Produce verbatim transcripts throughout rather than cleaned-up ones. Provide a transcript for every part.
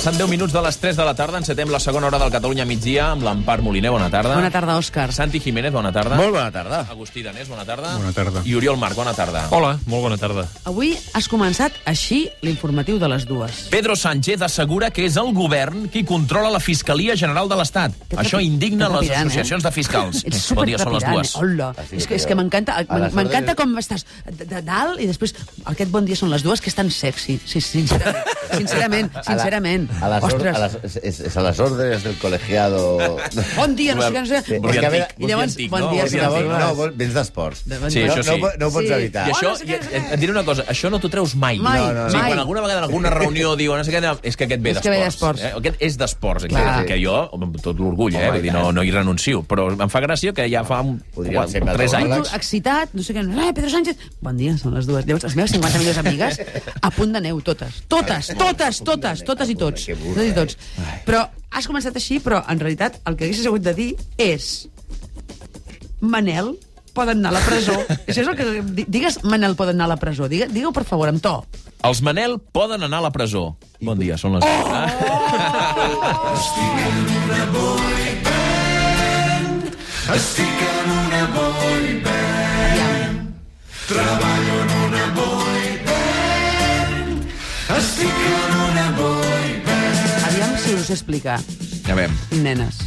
Passant deu minuts de les tres de la tarda, encetem la segona hora del Catalunya migdia amb l'Empar Moliner, bona tarda. Bona tarda, Òscar. Santi Jiménez, bona tarda. Molt bona tarda. Agustí Danés, bona tarda. Bona tarda. I Oriol Marc, bona tarda. Hola, molt bona tarda. Avui has començat així l'informatiu de les dues. Pedro Sánchez assegura que és el govern qui controla la Fiscalia General de l'Estat. Això indigna les associacions de fiscals. Ets Bon dia, són les supertrepidant, dues. eh? Hola. És que, és que m'encanta m'encanta com estàs de, de dalt i després aquest bon dia són les dues, que és tan sexy. Sí, sincerament, sincerament, sincerament. A les, Ostres. a les, és, és a les ordres del colegiado... Bon dia, no sé què, no sé. Sí, Bon és que ve- I llavors, antic, bon no? dia, Bon sí, dia, sí, No, vol- vens d'esports. De bon Sí, dia. això sí. No, no, no ho pots Sí. evitar. I això, Oh, no sé què, i, no sé què. et, et diré una cosa, això no t'ho treus mai. Mai, no, no, no. Sí, mai. quan alguna vegada en alguna reunió diu no sé què, és que aquest ve És que ve d'esports. d'esports. Eh? Aquest és d'esports, Clar. que, que jo, amb tot l'orgull, eh? Home, Vull dir, no, no hi renuncio, però em fa gràcia que ja fa un, Podríem quatre, ser més tres anys... relax. Excitat, no sé què, eh, Pedro Sánchez. Bon dia, són les dues. Llavors, les meves cinquanta millors amigues, a punt de neu, totes. Totes, totes, totes, totes i tots. Que burra, Totes i tots. eh? Però has començat així, però en realitat el que haguessis hagut de dir és Manel poden anar a la presó. Això és el que... di- Digues Manel poden anar a la presó. Digue- Digue-ho, per favor, amb to. Els Manel poden anar a la presó. Bon dia, són les... Oh! Estic en una boy band. Treballo en una boy band. Estic en una boy band. Aviam si us ho sé explicar, Ja veiem. nenes.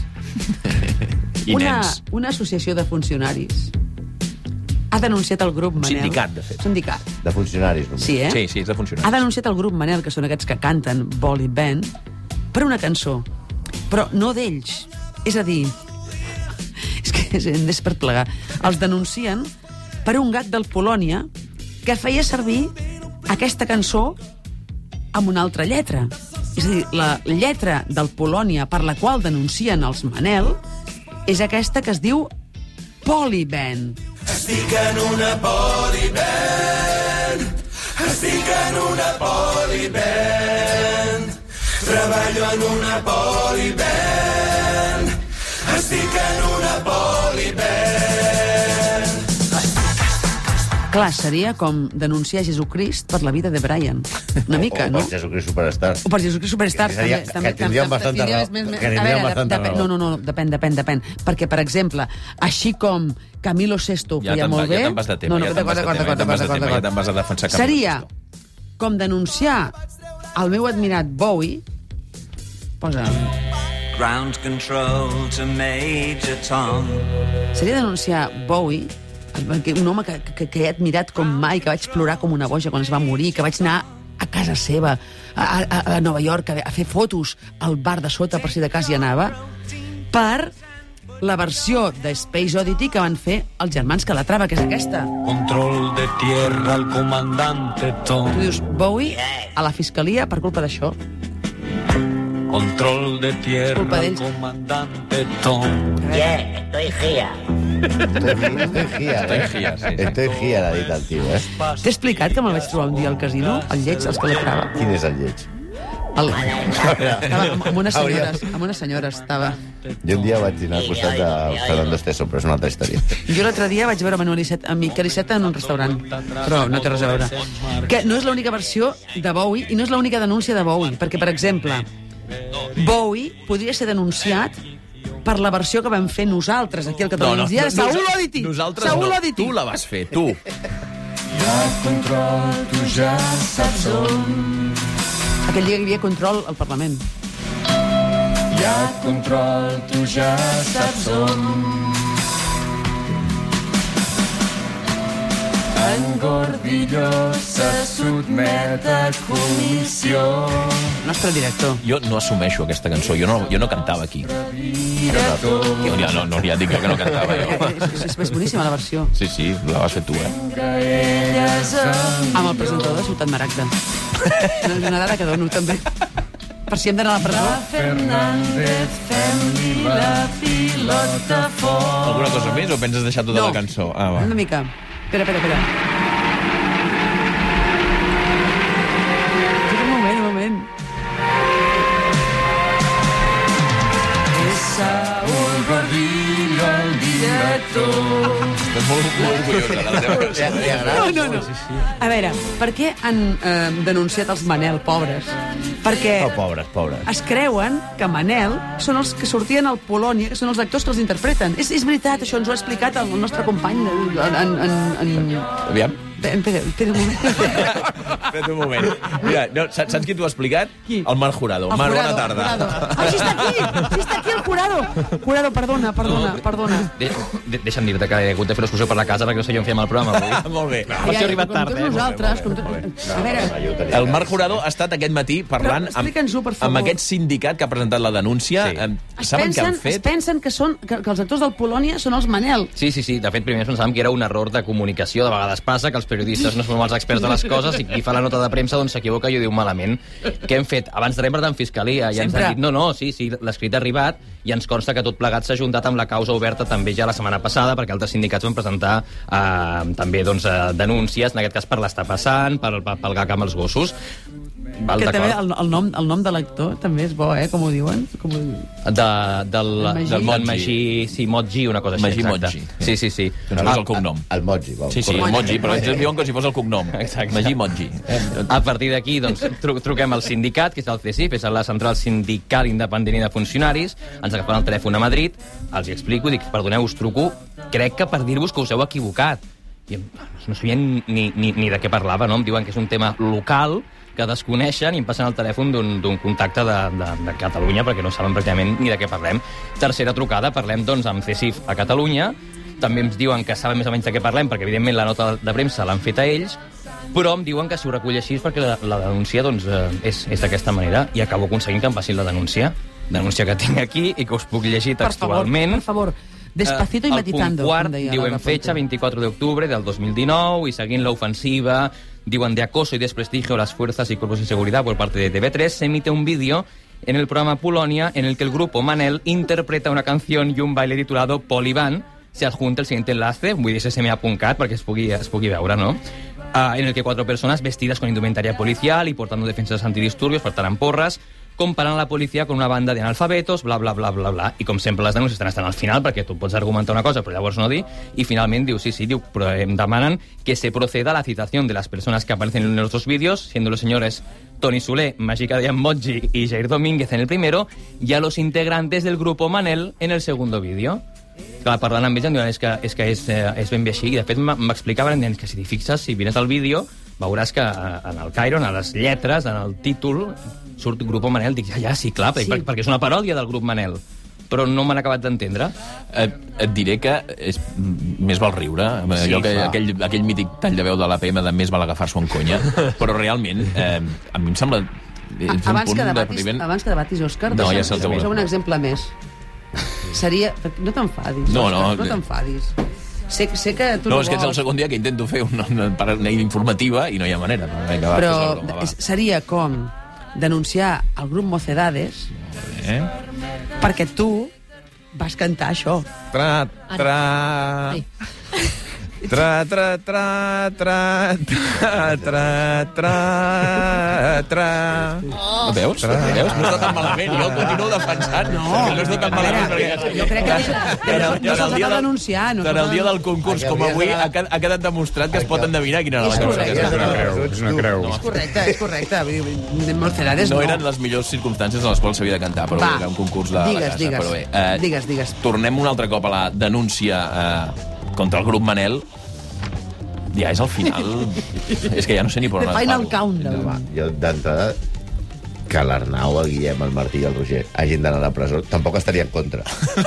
I una, nens. una associació de funcionaris ha denunciat el grup Manel. Sindicat, de fet. Sindicat. De funcionaris, només. Sí, eh? Sí, sí, és de funcionar. Ha denunciat el grup Manel, que són aquests que canten Bolly Band, per una cançó. Però no d'ells. És a dir, és que és, és per plegar. Els denuncien per un gat del Polònia que feia servir aquesta cançó amb una altra lletra. És a dir, la lletra del Polònia per la qual denuncien els Manel és aquesta que es diu Polyband. Estic en una boy band. Estic en una boy band. Treballo en una boy band. Estic en una boy band. Clar, seria com denunciar Jesucrist per la vida de Brian. Una mica, o no? per Jesucrist Superstar. O per Jesucrist Superstar. Que seria- que tindríem bastanta tindria raó. més- més- Que a tindríem veure, bastanta depèn- raó. No, no, no, depèn, depèn, depèn. Perquè, per exemple, així com Camilo Sesto ho Ja feia te'n molt va- ja bé... te'n vas de tema, no, no, ja te'n d'acord, vas de d'acord, tema, ja te'n vas de d'acord, tema, ja d'acord. te'n vas a defensar Camilo Seria Sesto. com denunciar el meu admirat Bowie... Posa... Ground control to Major Tom. Seria denunciar Bowie, el- un home que, que, que he admirat com mai, que vaig plorar com una boja quan es va morir, que vaig anar a casa seva, a, a, a Nova York, a, a fer fotos al bar de sota, per si de cas hi anava, per la versió de Space Oddity que van fer els germans Calatrava, que és aquesta. Control de tierra al comandante Tom. Tu dius, Bowie a la fiscalia per culpa d'això. Control de tierra Culpa al d'ells. comandante Tom. Estoy gira, Estoy eh? gira, sí, sí. Estoy gira, l'ha dit el tio, eh? T'he explicat que me'l vaig trobar un dia al casino, el lleig, els Calatrava. Quin és el lleig? El... Estava amb, amb unes Hauria- senyores, amb unes senyores estava. Jo un dia vaig dinar al costat de Fernando Esteso, però és una altra història. Jo l'altre dia vaig veure Manuel Iceta, a Miquel Iceta en un restaurant, però no té res a veure. Que no és l'única versió de Bowie i no és l'única denúncia de Bowie, perquè, per exemple, Bowie podria ser denunciat per la versió que vam fer nosaltres aquí al Catalunya Migdia de Saúl Oddity. Nosaltres Saúl no, Oddity. tu la vas fer, tu. Control, tu ja saps on. Aquell dia hi havia control al Parlament. Hi ha control, tu ja saps on. En Gordillo se sotmet a comissió. Nostre director. Jo no assumeixo aquesta cançó, jo no, jo no cantava aquí. Director. Jo ja no, no ja et dic jo que no cantava Eh, jo. És, és, és boníssima la versió. Sí, sí, la vas fer tu, eh? Elles amb Amb el presentador de Ciutat Maragda. Una, una dada que dono, també. Per si hem d'anar a la presó. Fernández, fem-li la pilota fort. Alguna cosa més o penses deixar tota No. la cançó? Ah, va. Una mica. Espera, espera, espera. Un moment, un moment. És Saúl Gordillo jo el director. Estàs molt, molt orgullosa de la teva cançó. No, no, no. A veure, per què han eh, denunciat els Manel, pobres? Perquè Oh, pobres, pobres. es creuen que Manel són els que sortien al Polònia, que són els actors que els interpreten. És, és veritat, això ens ho ha explicat el nostre company en... en, en, en... Aviam. Espera, espera un moment. Espera't un moment. Mira, no, saps, saps qui t'ho ha explicat? Qui? El Marc Jurado. El Marc, Jurado, bona tarda. Jurado. Ah, sí està aquí! Sí està aquí el Jurado! Jurado, perdona, perdona, perdona. De, de, deixa'm dir-te que he hagut de fer l'excursió per la casa perquè no sé jo on fèiem el programa avui. Ah, molt bé. Per això he arribat com tard, tots eh? nosaltres, com tot... A veure, El Marc Jurado ha estat aquest matí parlant Però explica'ns-ho, per favor. amb aquest sindicat que ha presentat la denúncia. Sí. Sí. es Saben què pensen, han es fet? pensen que, són, que, que els actors del Polònia són els Manel. Sí, sí, sí. De fet, primer pensàvem que era un error de comunicació. De vegades passa que els periodistes no som els experts de les coses i qui fa la nota de premsa doncs s'equivoca i ho diu malament. Què hem fet? Abans de res en fiscalia i ens Sempre. han dit, no, no, sí, sí, l'escrit ha arribat i ens consta que tot plegat s'ha juntat amb la causa oberta també ja la setmana passada perquè altres sindicats van presentar eh, també doncs, eh, denúncies, en aquest cas per l'estar passant, per, per, pel gag amb els gossos. Val, Que també d'acord. el, el, nom, el nom de l'actor també és bo, eh? Com ho diuen? Com ho diuen? De, del, Magí. del Magí. Magí, sí, Moggi, una cosa així, Magí exacte. Moggi. Sí, sí, sí. No és el cognom. El Moji, vol. Sí, sí, correcte. Moggi, però ells diuen com si fos el cognom. Exacte. Magí Moggi. A partir d'aquí, doncs, tru truquem al sindicat, que és el C S I F, és la Central Sindical Independent de Funcionaris, ens agafen el telèfon a Madrid, els hi explico, dic, perdoneu, us truco, crec que per dir-vos que us heu equivocat. I em, no sabien ni, ni, ni de què parlava, no? Em diuen que és un tema local, que desconeixen i em passen el telèfon d'un contacte de, de, de Catalunya perquè no saben pràcticament ni de què parlem. Tercera trucada, parlem doncs amb C S I F a Catalunya, també ens diuen que saben més o menys de què parlem perquè evidentment la nota de premsa l'han fet a ells, però em diuen que si ho recull així és perquè la, la denúncia doncs, eh, és, és d'aquesta manera i acabo aconseguint que em passin la denúncia. Denúncia que tinc aquí i que us puc llegir textualment. Per favor, per favor. Despacito y meditando. El punt quart com deia diu Laura en fecha Ponte. veinticuatro de octubre del dos mil dinou y seguint l'ofensiva, diuen de acoso y desprestigio a las fuerzas y cuerpos de seguridad por parte de T V tres, se emite un vídeo en el programa Polonia en el que el grupo Manel interpreta una canción y un baile titulado Poliban. Se adjunta el siguiente enlace, vull dir S M A punt cat perquè es pugui, es pugui veure, no? Uh, en el que cuatro personas vestidas con indumentaria policial y portando defensas antidisturbios portaran porras, comparant la policia con una banda d'analfabetos, bla, bla, bla, bla, bla. I com sempre les denúncies estan estan al final, perquè tu pots argumentar una cosa, però llavors no dir, i finalment diu, sí, sí, diu, però em demanen que se proceda a la citación de las personas que aparecen en nuestros vídeos, siendo los señores Toni Soler, Magica de Moggi y Jair Domínguez en el primero, y a los integrantes del grupo Manel en el segundo vídeo. Clar, parlant amb ells em diuen és que és, que és, eh, és ben bé així, i de fet m'explicaven, em deien que si t'hi fixes, si vines al vídeo, veuràs que en el Cairo, en les lletres, en el títol, surt Grupo Manel. Dic, ja, ja, sí, clar, sí. Per, perquè és una paròdia del grup Manel. Però no m'han acabat d'entendre. Et, et diré que és, més val riure. Sí, Allò que, clar. aquell, aquell mític tall de veu de l'A P M de més val agafar-s'ho en conya. Però realment, eh, a mi em sembla... És un Abans punt que, debatis, depriment. abans que debatis, Òscar, No, deixa'm ja se'ls posar haurà. un exemple més. Seria... No t'enfadis, No, Òscar, no. no t'enfadis. Sé, sé que tu No, no, és que és el vols, segon dia que intento fer una, una, una informativa i no hi ha manera. Vinga, va, però fes la broma, va. és- seria com denunciar el grup Mocedades Eh? perquè tu vas cantar això. Tra, tra... Ai. Tra, tra, tra, tra, tra, tra, tra, tra... No veus? Veus? No està tan malament. Jo el continuo defensant. No, no està tan malament. perquè- Jo crec que Però- no, no però se'ls el ha dia de del- denunciar. No Però el dia del concurs, com avui, ha, qued- ha quedat demostrat que es pot endevinar quina era la És cançó. correcte. aquesta. És una creu. És correcte, és correcte. Vull dir, Mocedades No no. eren les millors circumstàncies en les quals s'havia de cantar, però Va. era un concurs de la Digues, casa. digues. Però bé, eh, Digues, digues. Tornem un altre cop a la denúncia eh, contra el grup Manel. Ja és al final... és que ja no sé ni per on The final agafar-ho. countdown. Home, jo d'entrada que l'Arnau, el Guillem, el Martí i el Roger hagin d'anar a la presó, tampoc estaria en contra.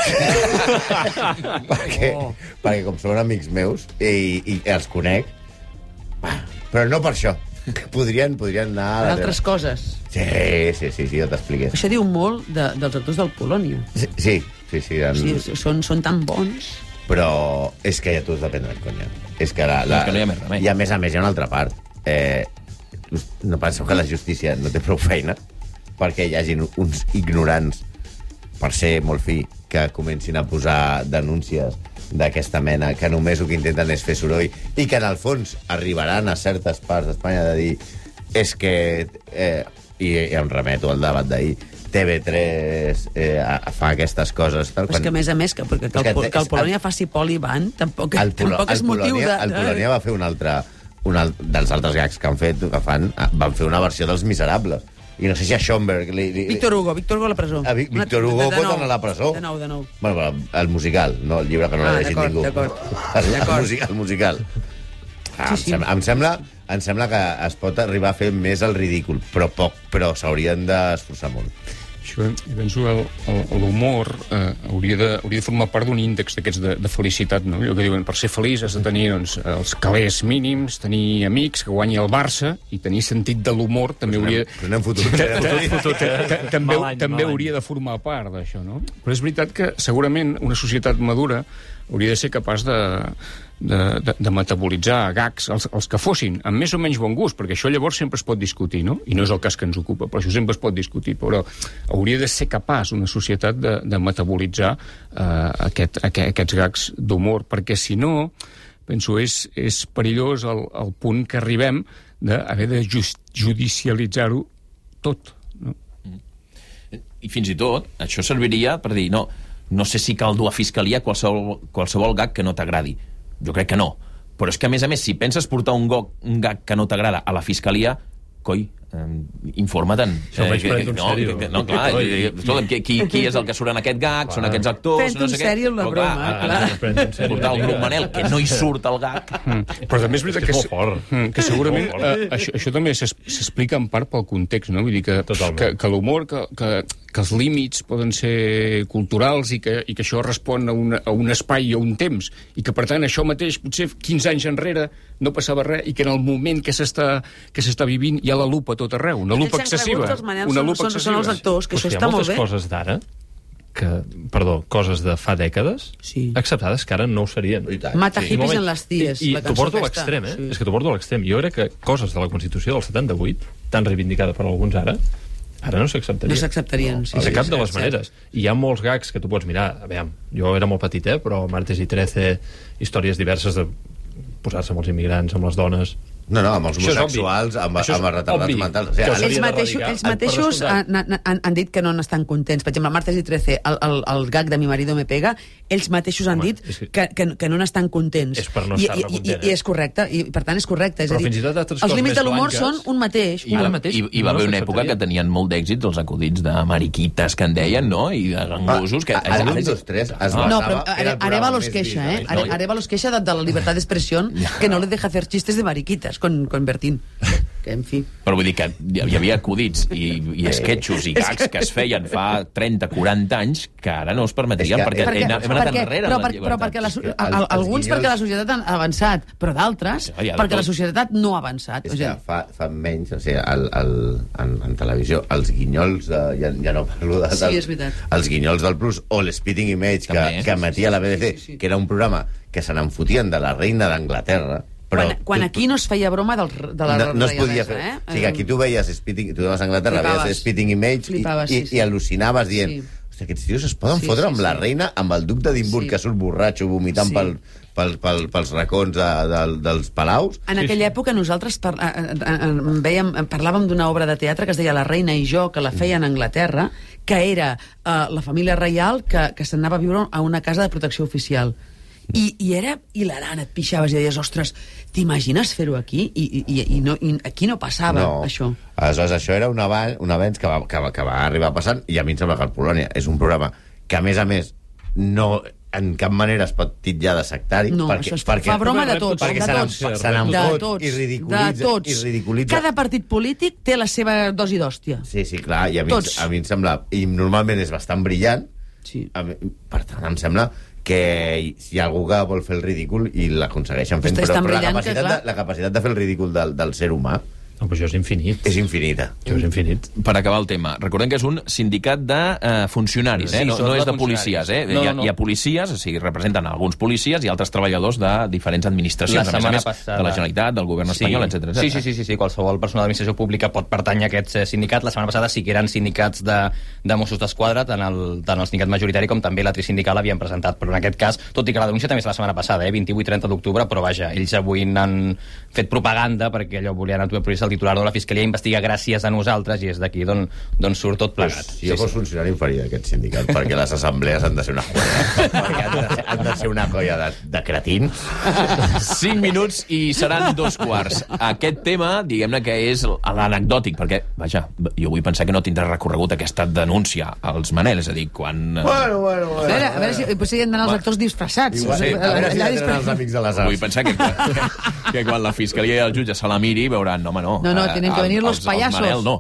perquè, Oh. perquè com són amics meus i, i els conec, va, però no per això. Podrien, podrien anar... a Per la altres teva- coses. Sí, sí, sí, sí, jo t'expliqué. Això diu molt de, dels actors del Polònia. Sí, sí, sí. sí en... O sigui, són, són tan bons. Però és que ja t'ho has de prendre en conya. És que, la, la... És que no hi ha més remei. I a més a més hi ha una altra part. Eh, no penseu que la justícia no té prou feina perquè hi hagin uns ignorants, per ser molt fi, que comencin a posar denúncies d'aquesta mena, que només el que intenten és fer soroll i que en el fons arribaran a certes parts d'Espanya de dir és que, eh, i, i em remeto al debat d'ahir, T V tres eh, fa aquestes coses. Tal, Però és que, a més a més, que, perquè que, el, que el Polònia faci Pol i Van, tampoc, el, tampoc és el motiu Polònia, de... El Polònia va fer un altre... Un alt, dels altres gags que han fet, que fan, van fer una versió dels Miserables. I no sé si a Schomburg... Li, li, Víctor Hugo, Víctor Hugo a la presó. A Vi, Víctor Hugo pot anar a la presó. De nou, de nou. Bueno, el musical, no el llibre que no Ah, l'ha llegit d'acord, ningú. d'acord. El, el, D'acord. musical, el musical. Ah, Sí, sí. em, sembla, em, sembla, em sembla que es pot arribar a fer més el ridícul, però poc, però s'haurien d'esforçar molt. Això, jo penso que l'humor eh, hauria, de, hauria de formar part d'un índex d'aquests de, de felicitat, no? Allò que diuen, per ser feliç has de tenir doncs, els calés mínims, tenir amics, que guanyi el Barça, i tenir sentit de l'humor també Pues hauria... anem, pues anem fotut. fotut, eh? També, Mal any, també mal any. hauria de formar part d'això, no? Però és veritat que segurament una societat madura hauria de ser capaç de, de, de, de metabolitzar gags, els, els que fossin, amb més o menys bon gust, perquè això llavors sempre es pot discutir, no? I no és el cas que ens ocupa, però això sempre es pot discutir. Però hauria de ser capaç una societat de, de metabolitzar eh, aquest, aquest, aquests gags d'humor, perquè si no, penso, és, és perillós el, el punt que arribem d'haver de just, judicialitzar-ho tot, no? I fins i tot, això serviria per dir, no, no sé si cal dur a fiscalia qualsevol, qualsevol gag que no t'agradi. Jo crec que no. Però és que, a més a més, si penses portar un, go, un gag que no t'agrada a la fiscalia, coi, eh, informa-te'n. Això ho veig prenent en no, sèrio. que- no, clar, Oi. eh, escolta'm, qui, qui, qui és el que surt en aquest gag? Clar. Són aquests actors? Pren-te no en sé què. sèrio la Però, broma, clar, clar. eh, Pren-te en sèrio. portar el grup Manel, que no hi surt el gag. Mm. Però també és veritat És que que, és molt fort. mm, que segurament És molt fort. eh, això, això també s'es- s'explica en part pel context, no? Vull dir que, Totalment. que, que l'humor, que, que, que els límits poden ser culturals i que, i que això respon a, una, a un espai i a un temps, i que per tant això mateix potser quinze anys enrere no passava res, i que en el moment que s'està que s'està vivint hi ha la lupa a tot arreu, una lupa Aquells excessiva. creguts dels Manel Una són, lupa són, són els excessiva. actors, que Però és això hi ha està molt moltes bé. coses d'ara que, perdó, coses de fa dècades Sí. acceptades que ara no ho serien. I tant. Mata Sí. hippies I, en les ties. I, i la t'ho cançó porto a aquesta. l'extrem, eh? Sí. És que t'ho porto a l'extrem. Jo crec que coses de la Constitució del setanta-vuit, tan reivindicada per alguns ara, ara no s'acceptarien. No s'acceptarien, sí, De sí, cap sí, de les cert. maneres. I hi ha molts gags que tu pots mirar. A veure, jo era molt petit, eh? Però Martes i Trece, històries diverses de posar-se amb els immigrants, amb les dones... No, no, amb els Això és homosexuals, amb, Això és amb els retardats obvi. mentals. O Que sigui, s'hauria Ells de mateixos, erradicar. ells Per mateixos descomptat. han, han, han, han dit que no n'estan contents. Per exemple, Martes i Trece, el, el, el gag de Mi marido me pega, ells mateixos han Home, dit és que- que, que, que no n'estan contents. És per no I, estar-ne i, i, content, I eh? és correcte, i per tant és correcte. És Però a dir, fins i tot altres els coses límits més de l'humor blanques- són un mateix. I, un... Ara mateix i, i va no haver una època s'acceptaria. que tenien molt d'èxits els acudits de mariquites que en deien, no? I de gangosos. Que, a- a l'un, dos, tres es No, basava- però era el Are- programa Arevalo més es queixa, vist, ¿eh? no? Are- Arevalo es queixa de, de la libertad de expresión que no le deja hacer chistes de mariquitas con, con Bertín. Que, en fi... Però vull dir que hi hi havia acudits i, i esquetxos i gags que es feien fa trenta quaranta anys que ara no es permetrien, És que- perquè, perquè- hem, hem anat perquè, enrere. però, en la per, però perquè la, so- És que a- els- a- els alguns guinyols- perquè la societat ha avançat, però d'altres Ja, ja de perquè la tot. societat no ha avançat. És O sigui, que fa, fa menys, o sigui, el, el, en, en televisió, els guinyols, de, ja, ja no parlo de... Sí, del- és veritat. Els guinyols del Plus, o l'Spitting Image, També. que, que emetia la B B C, Sí, sí, sí. que era un programa que se n'enfotien de la reina d'Anglaterra, però... quan, quan aquí no es feia broma del, de la no, no es podia fer. reialesa, eh? O sigui, aquí tu veies Spitting, tu anaves a Anglaterra, Flipaves. veies Spitting Image i, Flipaves, i, sí, sí. i al·lucinaves dient Sí. hòstia, aquests tios es poden Sí, fotre sí, amb la sí. reina, amb el duc d'Edimburg Sí. que surt borratxo vomitant Sí. pel, pel, pel, pels racons de, de, dels palaus. En aquella època nosaltres par eh, eh, eh, veiem, parlàvem d'una obra de teatre que es deia La reina i jo, que la feien a Anglaterra, que era eh, la família reial que, que s'anava a viure a una casa de protecció oficial. I, i era hilarant, et pixaves i deies, ostres, t'imagines fer-ho aquí? I, i, i, no, i aquí no passava, No. això. Aleshores, això era un avanç, un avenç que, va, que, va, que va arribar passant, i a mi em sembla que el Polònia és un programa que, a més a més, no en cap manera es pot titllar de sectari. No, perquè, això és, perquè, fa broma de tots, perquè de se n'en- tots. se n'en de fot tots, i ridiculitza, de tots. i ridiculitza. Cada partit polític té la seva dosi d'hòstia. Sí, sí, clar, i a mi, Tots. a mi em sembla... I normalment és bastant brillant, Sí. a mi, per tant, em sembla que si hi ha algú que vol fer el ridícul i l'aconsegueixen fent, Però és però, tan però la, brillant que, capacitat clar. de, la capacitat de fer el ridícul del, del ser humà No, però això és infinit. és infinita. Això és infinit. Per acabar el tema, recordem que és un sindicat de eh, funcionaris, eh? Sí, no, no sobretot és de de policies. Eh? funcionaris. No, hi, ha, no. hi ha policies, o sigui, representen alguns policies i altres treballadors de diferents administracions, La a més a setmana més, passada- de la Generalitat, del govern espanyol, etcètera. Sí, sí, sí, sí, sí, qualsevol persona d'administració pública pot pertànyer a aquest eh, sindicat. La setmana passada sí que eren sindicats de, de Mossos d'Esquadra, tant el, tant el sindicat majoritari com també la trisindical havien presentat, però en aquest cas, tot i que la denúncia també és la setmana passada, eh, vint-i-vuit i trenta d'octubre, però vaja, ells avui n'han fet propaganda perquè allò volien autopriorizar el titular de la Fiscalia investiga gràcies a nosaltres i és d'aquí d'on, d'on surt tot plegat. Pues, si jo sí, fos sí. funcionari em faria aquest sindicat, perquè les assemblees han de ser una colla. perquè han de ser, han de ser una colla de, de cretins. Cinc minuts i seran dos quarts. Aquest tema, diguem-ne que és l'anecdòtic, perquè, vaja, jo vull pensar que no tindrà recorregut aquesta denúncia als Manel, és a dir, quan... Bueno, bueno, bueno. A veure, a veure si potser hi han d'anar els actors disfressats. Igual, sí, a veure si hi han els amics de les arts. Vull pensar que, que, que quan la Fiscalia i el jutge se la miri veuran, no, home, no. No, no, tenen que venir los els, payasos. Els Manel, no.